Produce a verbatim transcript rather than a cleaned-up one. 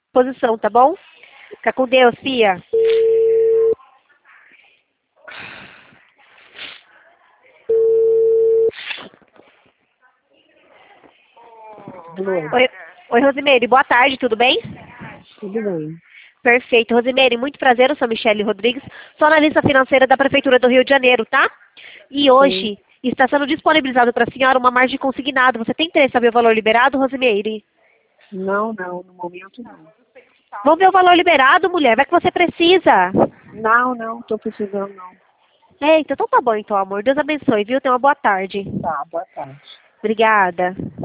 Posição, tá bom? Fica com Deus, Fia. Oi, oi, Rosimeire, boa tarde, tudo bem? Tudo bem. Perfeito. Rosimeire, muito prazer, eu sou Michele Rodrigues, sou analista financeira da Prefeitura do Rio de Janeiro, tá? E hoje Sim. está sendo disponibilizado para a senhora uma margem consignada. Você tem interesse em saber o valor liberado, Rosimeire? Não, não, no momento não. Vamos ver o valor liberado, mulher, vai que você precisa. Não, não, estou precisando não. Eita, então tá bom então, amor. Deus abençoe, viu? Tenha uma boa tarde. Tá, boa tarde. Obrigada.